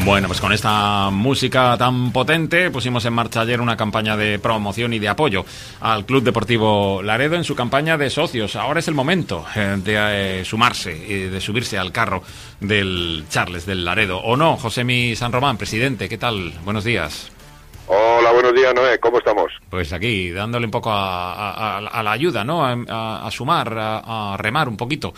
Bueno, pues con esta música tan potente pusimos en marcha ayer una campaña de promoción y de apoyo al Club Deportivo Laredo en su campaña de socios. Ahora es el momento de sumarse y de subirse al carro del Charles del Laredo. ¿O no? Josemi San Román, presidente, ¿qué tal? Buenos días. Hola, buenos días, Noé. ¿Cómo estamos? Pues aquí, dándole un poco a la ayuda, ¿no? A sumar, a remar un poquito.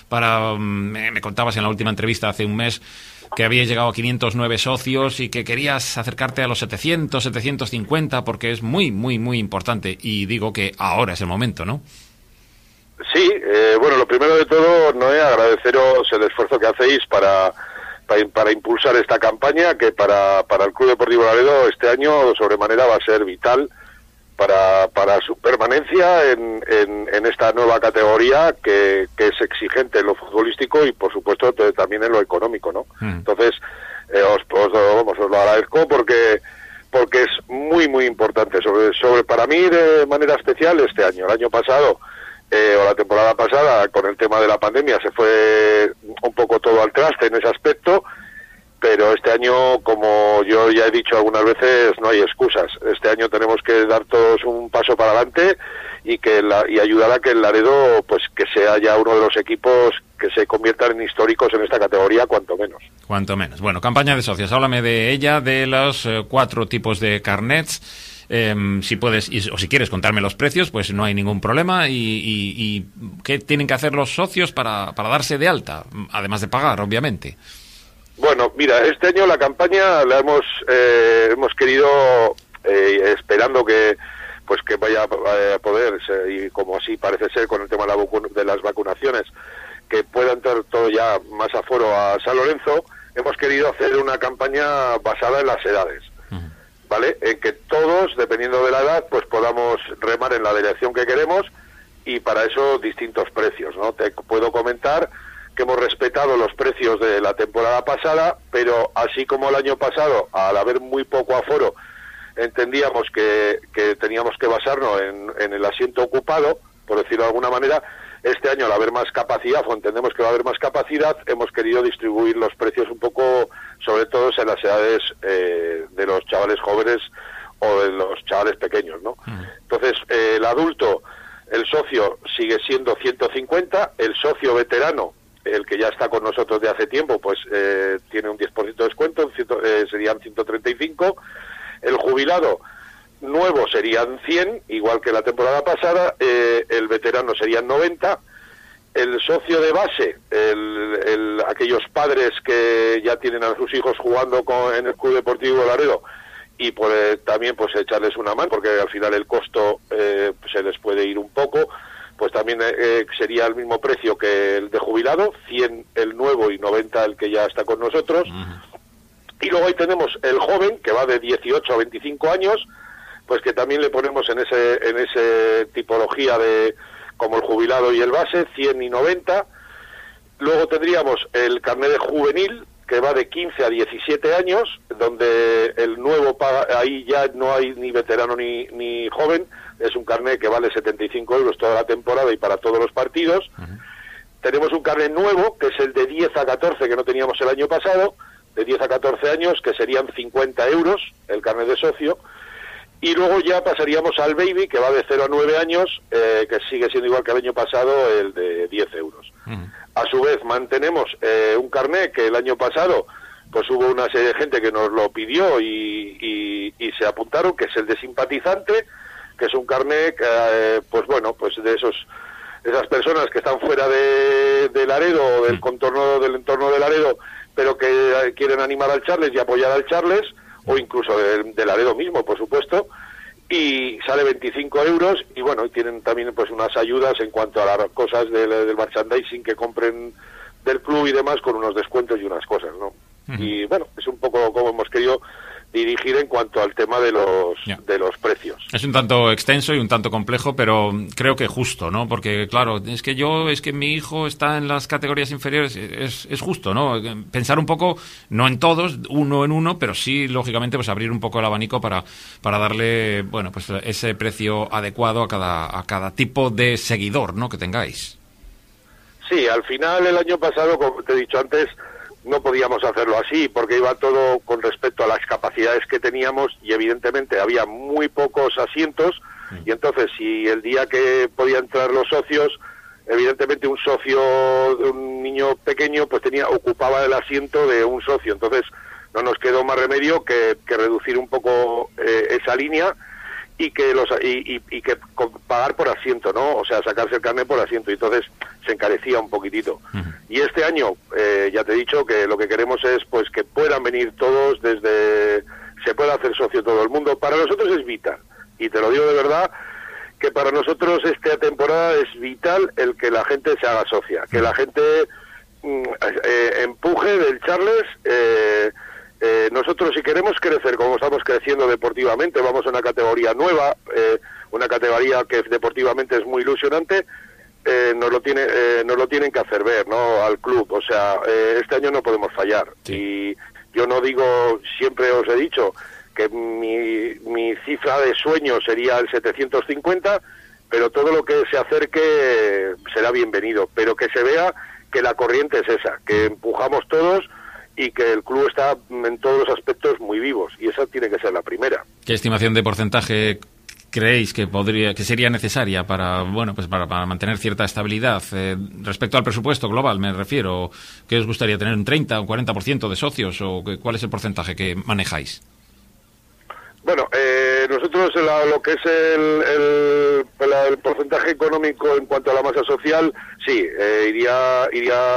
Me contabas en la última entrevista hace un mes que habías llegado a 509 socios y que querías acercarte a los 700, 750, porque es muy, muy, muy importante. Y digo que ahora es el momento, ¿no? Sí, bueno, lo primero de todo, Noé, agradeceros el esfuerzo que hacéis para impulsar esta campaña, que para el Club Deportivo Laredo este año sobremanera va a ser vital para su permanencia en esta nueva categoría que es exigente en lo futbolístico y por supuesto también en lo económico, ¿no? Entonces os lo agradezco porque es muy muy importante sobre para mí de manera especial este año. El año pasado o la temporada pasada con el tema de la pandemia se fue un poco todo al traste en ese aspecto, pero este año, como yo ya he dicho algunas veces, no hay excusas. Este año tenemos que dar todos un paso para adelante y ayudar a que el Laredo, pues que sea ya uno de los equipos que se conviertan en históricos en esta categoría, cuanto menos. Cuanto menos. Bueno, campaña de socios. Háblame de ella, de los 4 tipos de carnets. Si puedes o si quieres contarme los precios, pues no hay ningún problema. ¿Y qué tienen que hacer los socios para darse de alta? Además de pagar, obviamente. Bueno, mira, este año la campaña la hemos querido, esperando que vaya a poder, y como así parece ser con el tema de las vacunaciones, que pueda entrar todo ya más aforo a San Lorenzo, hemos querido hacer una campaña basada en las edades, ¿vale? En que todos, dependiendo de la edad, pues podamos remar en la dirección que queremos, y para eso distintos precios, ¿no? Te puedo comentar que hemos respetado los precios de la temporada pasada, pero así como el año pasado, al haber muy poco aforo, entendíamos que teníamos que basarnos en el asiento ocupado, por decirlo de alguna manera. Este año, al haber más capacidad, o entendemos que va a haber más capacidad, hemos querido distribuir los precios un poco, sobre todo en las edades de los chavales jóvenes o de los chavales pequeños, ¿no? Entonces, el adulto, el socio, sigue siendo 150, el socio veterano, el que ya está con nosotros de hace tiempo, pues tiene un 10% de descuento, serían 135. El jubilado nuevo serían 100, igual que la temporada pasada. El veterano serían 90. El socio de base, aquellos padres que ya tienen a sus hijos jugando en el Club Deportivo Laredo, y también pues echarles una mano, porque al final el costo se les puede ir un poco, pues también sería el mismo precio que el de jubilado, 100 el nuevo y 90 el que ya está con nosotros. Y luego ahí tenemos el joven, que va de 18 a 25 años, pues que también le ponemos en ese tipología de como el jubilado y el base, 100 y 90. Luego tendríamos el carnet de juvenil, que va de 15 a 17 años, donde el nuevo paga, ahí ya no hay ni veterano ni joven. Es un carnet que vale 75 euros toda la temporada y para todos los partidos. Tenemos un carnet nuevo, que es el de 10 a 14, que no teníamos el año pasado, de 10 a 14 años, que serían 50 euros el carnet de socio. Y luego ya pasaríamos al baby, que va de 0 a 9 años, que sigue siendo igual que el año pasado, el de 10 euros. A su vez, mantenemos un carnet que el año pasado pues hubo una serie de gente que nos lo pidió y se apuntaron, que es el de simpatizante, que es un carnet, pues bueno, pues de esas personas que están fuera de Laredo o del entorno de Laredo, pero que quieren animar al Charles y apoyar al Charles, o incluso de Laredo mismo, por supuesto, y sale 25 euros, y bueno, y tienen también pues unas ayudas en cuanto a las cosas del merchandising que compren del club y demás, con unos descuentos y unas cosas, ¿no? Y bueno, es un poco como hemos querido dirigir en cuanto al tema de los precios. Es un tanto extenso y un tanto complejo, pero creo que justo, ¿no? Porque, claro, es que mi hijo está en las categorías inferiores, es justo, ¿no? Pensar un poco, no en todos, uno en uno, pero sí, lógicamente, pues abrir un poco el abanico para darle, bueno, pues ese precio adecuado a cada tipo de seguidor, ¿no?, que tengáis. Sí, al final, el año pasado, como te he dicho antes, no podíamos hacerlo así, porque iba todo con respecto a las capacidades que teníamos y evidentemente había muy pocos asientos, y entonces si el día que podían entrar los socios, evidentemente un socio de un niño pequeño pues ocupaba el asiento de un socio, entonces no nos quedó más remedio que reducir un poco esa línea y que que pagar por asiento, ¿no? O sea, sacarse el carnet por asiento, y entonces se encarecía un poquitito. Y este año, ya te he dicho que lo que queremos es pues que puedan venir todos, se pueda hacer socio todo el mundo. Para nosotros es vital, y te lo digo de verdad, que para nosotros esta temporada es vital el que la gente se haga socia, que la gente empuje del Charles. Nosotros, si queremos crecer como estamos creciendo deportivamente, vamos a una categoría nueva, una categoría que deportivamente es muy ilusionante, nos lo tienen que hacer ver, ¿no?, al club. O sea, este año no podemos fallar. Sí. Y yo no digo, siempre os he dicho que mi cifra de sueño sería el 750, pero todo lo que se acerque será bienvenido, pero que se vea que la corriente es esa, que empujamos todos y que el club está en todos los aspectos muy vivos, y esa tiene que ser la primera. ¿Qué estimación de porcentaje creéis que sería necesaria para mantener cierta estabilidad respecto al presupuesto global? Me refiero, ¿qué os gustaría tener, un 30 o un 40% de socios, o cuál es el porcentaje que manejáis? Bueno, nosotros lo que es el porcentaje económico en cuanto a la masa social, sí, iría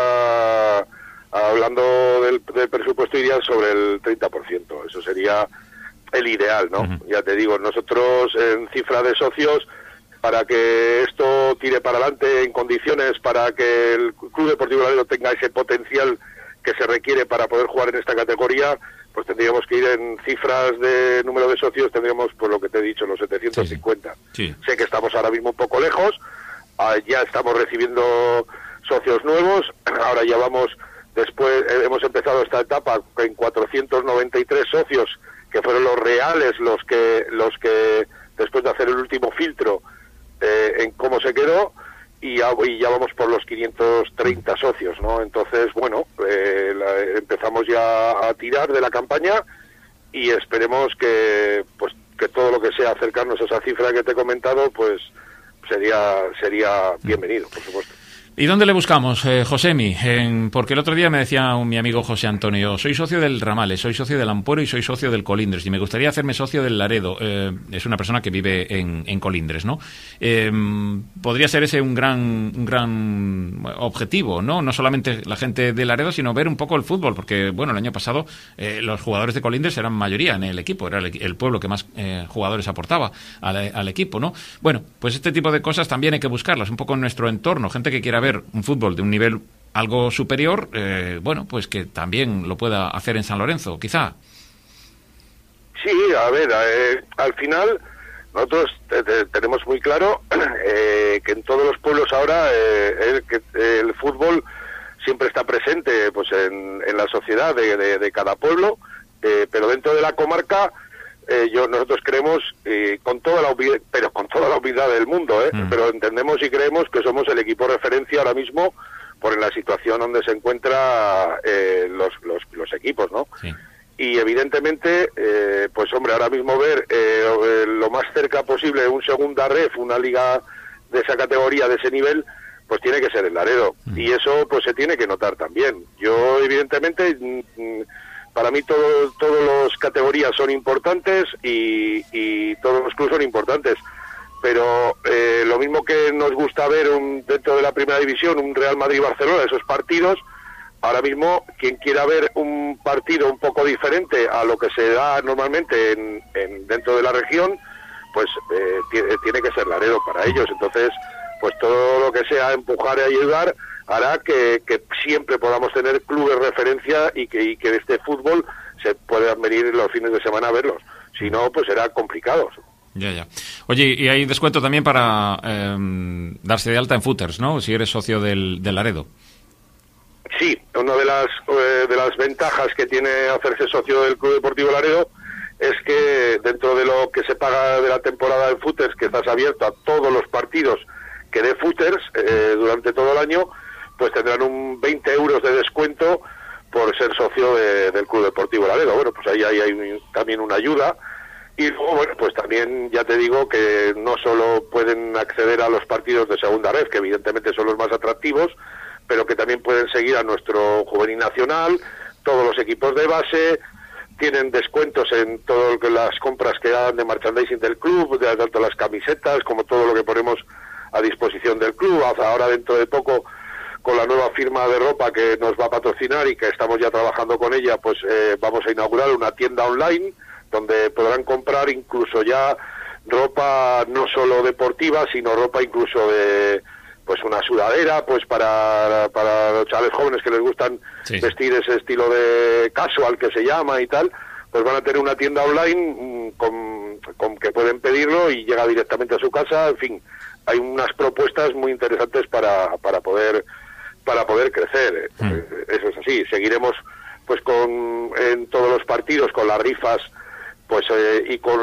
hablando del presupuesto, iría sobre el 30%. Eso sería el ideal, ¿no? Uh-huh. Ya te digo, nosotros en cifra de socios, para que esto tire para adelante en condiciones, para que el Club Deportivo Laredo tenga ese potencial que se requiere para poder jugar en esta categoría, pues tendríamos que ir en cifras de número de socios, tendríamos, pues lo que te he dicho, los 750. Sí. Sé que estamos ahora mismo un poco lejos, ya estamos recibiendo socios nuevos, ahora ya vamos, después hemos empezado esta etapa en 493 socios, que fueron los reales, los que después de hacer el último filtro en cómo se quedó, y ya vamos por los 530 socios, ¿no? Entonces, bueno, empezamos ya a tirar de la campaña, y esperemos que todo lo que sea acercarnos a esa cifra que te he comentado, pues sería bienvenido, por supuesto. ¿Y dónde le buscamos, Josemi? Porque el otro día me decía mi amigo José Antonio, soy socio del Ramales, soy socio del Ampuero y soy socio del Colindres, y me gustaría hacerme socio del Laredo. Es una persona que vive en Colindres, ¿no? Podría ser ese un gran objetivo, ¿no? No solamente la gente de Laredo, sino ver un poco el fútbol, porque, bueno, el año pasado los jugadores de Colindres eran mayoría en el equipo, era el pueblo que más jugadores aportaba al equipo, ¿no? Bueno, pues este tipo de cosas también hay que buscarlas un poco en nuestro entorno, gente que quiera ver un fútbol de un nivel algo superior, pues que también lo pueda hacer en San Lorenzo, quizá. Sí, a ver, al final nosotros tenemos muy claro que en todos los pueblos ahora el fútbol siempre está presente, pues en la sociedad de cada pueblo, pero dentro de la comarca nosotros creemos, con toda la humildad del mundo, pero entendemos y creemos que somos el equipo referencia ahora mismo por la situación donde se encuentran los equipos, ¿no? Sí. Y evidentemente, pues hombre, ahora mismo ver lo más cerca posible un segunda ref, una liga de esa categoría, de ese nivel, pues tiene que ser el Laredo. Y eso pues se tiene que notar también. Yo evidentemente, para mí todas las categorías son importantes y todos los clubes son importantes, pero lo mismo que nos gusta ver dentro de la primera división un Real Madrid-Barcelona, esos partidos, ahora mismo quien quiera ver un partido un poco diferente a lo que se da normalmente dentro de la región, pues tiene que ser Laredo para ellos. Entonces, pues todo lo que sea empujar y ayudar hará que siempre podamos tener clubes de referencia y que este fútbol se puedan venir los fines de semana a verlos. Si no, pues será complicado. Ya. Oye, y hay descuento también para darse de alta en Footers, ¿no? Si eres socio del Laredo. Sí, una de las ventajas que tiene hacerse socio del Club Deportivo Laredo es que dentro de lo que se paga de la temporada de Footers, que estás abierto a todos los partidos que dé Footers durante todo el año, pues tendrán un 20 euros de descuento por ser socio del Club Deportivo Laredo. Bueno, pues ahí hay también una ayuda. Y luego, bueno, pues también ya te digo que no solo pueden acceder a los partidos de segunda red, que evidentemente son los más atractivos, pero que también pueden seguir a nuestro juvenil nacional, todos los equipos de base, tienen descuentos en todas las compras que hagan de merchandising del club, tanto las camisetas como todo lo que ponemos a disposición del club. Ahora, dentro de poco, con la nueva firma de ropa que nos va a patrocinar y que estamos ya trabajando con ella, pues vamos a inaugurar una tienda online donde podrán comprar incluso ya ropa no solo deportiva, sino ropa incluso de pues una sudadera, pues para los chavales jóvenes que les gustan vestir ese estilo de casual que se llama y tal, pues van a tener una tienda online con que pueden pedirlo y llega directamente a su casa. En fin, hay unas propuestas muy interesantes para poder crecer. Eso es así. Seguiremos pues en todos los partidos con las rifas, pues y con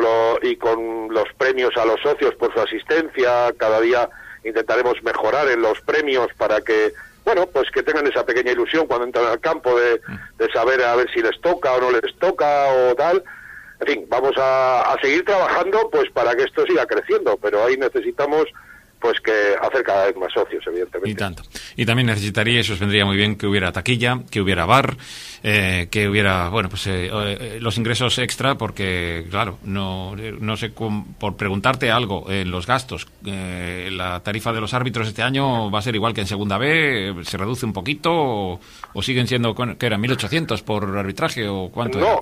los premios a los socios por su asistencia. Cada día intentaremos mejorar en los premios para que, bueno, pues que tengan esa pequeña ilusión cuando entran al campo de saber a ver si les toca o no les toca o tal. En fin, vamos a seguir trabajando pues para que esto siga creciendo, pero ahí necesitamos pues que hacer cada vez más socios, evidentemente. Y tanto. Y también necesitaría, eso os vendría muy bien, que hubiera taquilla, que hubiera bar, que hubiera, bueno, pues los ingresos extra, porque, claro, no sé, por preguntarte algo, en los gastos, la tarifa de los árbitros este año va a ser igual que en Segunda B, ¿se reduce un poquito o siguen siendo, que eran 1.800 por arbitraje o cuánto? No,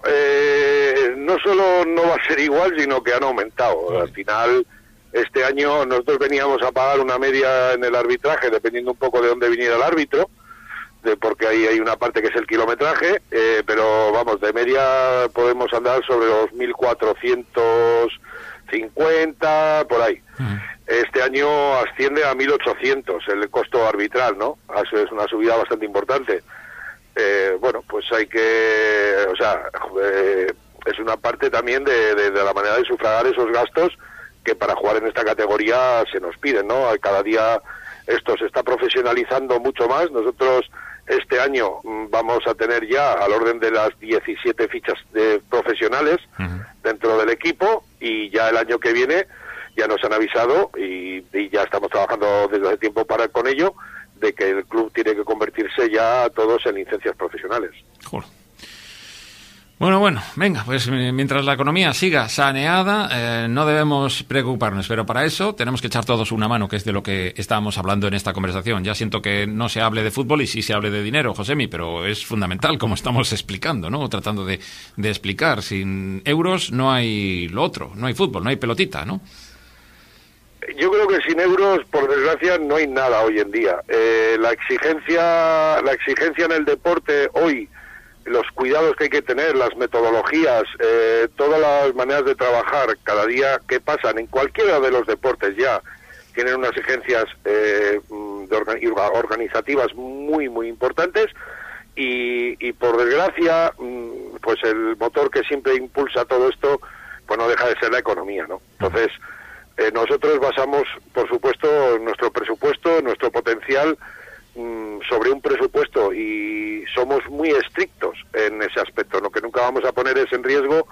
no solo no va a ser igual, sino que han aumentado. Vale. Al final, este año nosotros veníamos a pagar una media en el arbitraje, dependiendo un poco de dónde viniera el árbitro, porque ahí hay una parte que es el kilometraje, pero vamos, de media podemos andar sobre los 1.450, por ahí. Este año asciende a 1.800 el costo arbitral, ¿no? Eso es una subida bastante importante. Bueno, pues hay que, o sea, es una parte también de la manera de sufragar esos gastos que para jugar en esta categoría se nos piden, ¿no? Cada día esto se está profesionalizando mucho más. Nosotros este año vamos a tener ya al orden de las 17 fichas de profesionales dentro del equipo, y ya el año que viene ya nos han avisado y ya estamos trabajando desde hace tiempo con ello, de que el club tiene que convertirse ya todos en licencias profesionales. Joder. Bueno, venga, pues mientras la economía siga saneada, no debemos preocuparnos, pero para eso tenemos que echar todos una mano, que es de lo que estábamos hablando en esta conversación. Ya siento que no se hable de fútbol y sí se hable de dinero, Josemi, pero es fundamental, como estamos explicando, ¿no? Tratando de explicar. Sin euros no hay lo otro, no hay fútbol, no hay pelotita, ¿no? Yo creo que sin euros, por desgracia, no hay nada hoy en día. La exigencia en el deporte hoy, los cuidados que hay que tener, las metodologías, todas las maneras de trabajar cada día que pasan en cualquiera de los deportes ya tienen unas exigencias organizativas muy muy importantes, y por desgracia pues el motor que siempre impulsa todo esto pues no deja de ser la economía, ¿no? Entonces nosotros basamos, por supuesto, nuestro presupuesto, nuestro potencial sobre un presupuesto, y somos muy estrictos en ese aspecto. Lo que nunca vamos a poner es en riesgo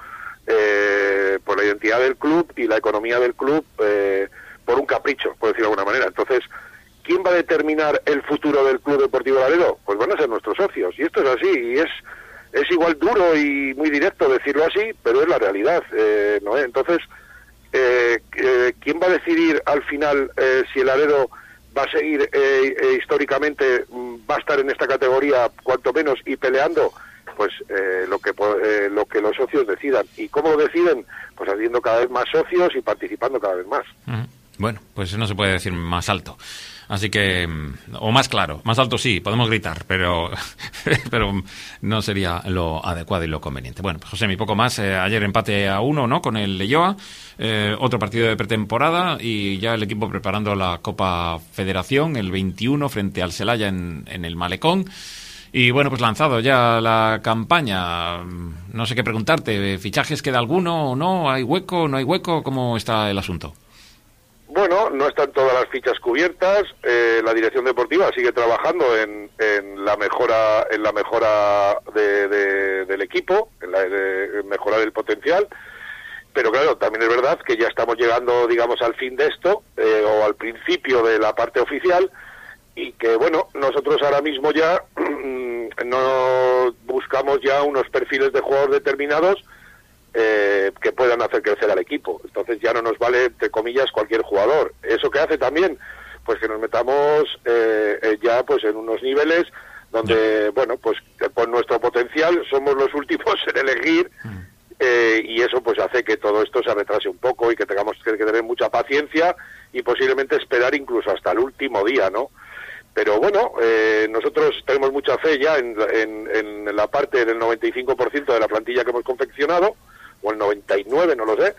por la identidad del club y la economía del club por un capricho, por decirlo de alguna manera. Entonces, ¿quién va a determinar el futuro del Club Deportivo Laredo? Pues van a ser nuestros socios, y esto es así, y es igual duro y muy directo decirlo así, pero es la realidad, ¿no? Entonces, ¿quién va a decidir al final si el Laredo va a seguir históricamente, va a estar en esta categoría cuanto menos y peleando? Pues lo que los socios decidan. ¿Y cómo lo deciden? Pues haciendo cada vez más socios y participando cada vez más. Bueno, pues no se puede decir más alto. Así que, o más claro, más alto sí, podemos gritar, pero no sería lo adecuado y lo conveniente. Bueno, pues Josemi, poco más. Ayer empate a 1, ¿no?, con el Leioa, otro partido de pretemporada, y ya el equipo preparando la Copa Federación el 21 frente al Celaya en el Malecón. Y bueno, pues lanzado ya la campaña. No sé qué preguntarte, ¿fichajes queda alguno o no? ¿Hay hueco, no hay hueco? ¿Cómo está el asunto? Bueno, no están todas las fichas cubiertas. La dirección deportiva sigue trabajando en la mejora del equipo, en mejorar el potencial. Pero claro, también es verdad que ya estamos llegando, digamos, al fin de esto, o al principio de la parte oficial, y que, bueno, nosotros ahora mismo ya no buscamos ya unos perfiles de jugadores determinados que puedan hacer crecer al equipo. Entonces ya no nos vale, entre comillas, cualquier jugador. ¿Eso qué hace también? Pues que nos metamos ya pues en unos niveles donde, bueno, pues con nuestro potencial somos los últimos en elegir, y eso pues hace que todo esto se retrase un poco y que tengamos que tener mucha paciencia y posiblemente esperar incluso hasta el último día, ¿no? Pero bueno, nosotros tenemos mucha fe ya en la parte del 95% de la plantilla que hemos confeccionado, o el 99%, no lo sé,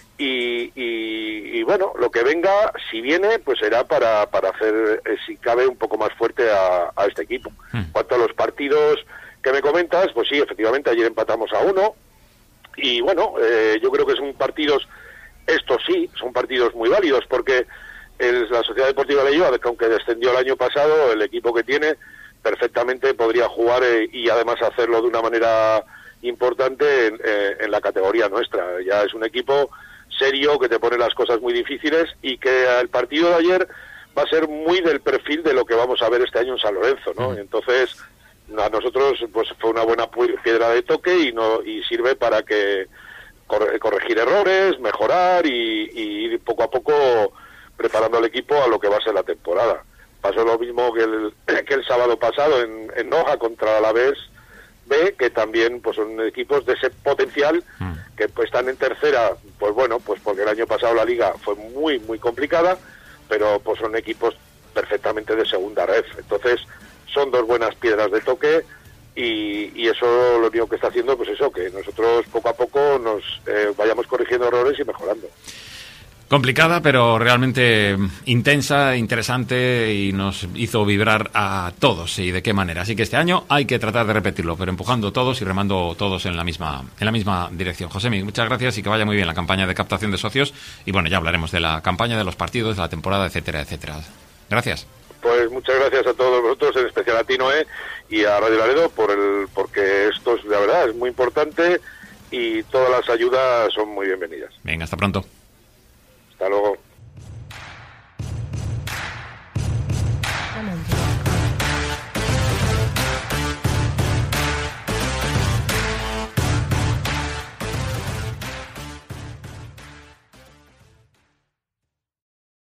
y bueno, lo que venga, si viene, pues será para hacer, si cabe, un poco más fuerte a este equipo. En cuanto a los partidos que me comentas, pues sí, efectivamente, ayer empatamos a 1, y bueno, yo creo que son partidos, estos sí, son partidos muy válidos, porque la Sociedad Deportiva Leioa, que aunque descendió el año pasado, el equipo que tiene perfectamente podría jugar y además hacerlo de una manera importante en la categoría nuestra. Ya es un equipo serio que te pone las cosas muy difíciles, y que el partido de ayer va a ser muy del perfil de lo que vamos a ver este año en San Lorenzo, ¿no? Entonces a nosotros pues fue una buena piedra de toque y sirve para que corregir errores, mejorar y ir poco a poco preparando al equipo a lo que va a ser la temporada. Pasó lo mismo que el sábado pasado en Noja contra Alavés B, que también pues son equipos de ese potencial, que pues están en tercera, pues bueno, pues porque el año pasado la liga fue muy muy complicada, pero pues son equipos perfectamente de segunda red. Entonces son dos buenas piedras de toque, y eso lo único que está haciendo, pues eso, que nosotros poco a poco nos vayamos corrigiendo errores y mejorando. Complicada, pero realmente intensa, interesante, y nos hizo vibrar a todos. ¿Y de qué manera? Así que este año hay que tratar de repetirlo, pero empujando todos y remando todos en la misma dirección. Josemi, muchas gracias y que vaya muy bien la campaña de captación de socios. Y bueno, ya hablaremos de la campaña, de los partidos, de la temporada, etcétera, etcétera. Gracias. Pues muchas gracias a todos vosotros, en especial a ti, Noé, y a Radio Laredo, porque esto es, la verdad, es muy importante, y todas las ayudas son muy bienvenidas. Venga, hasta pronto. Hasta luego.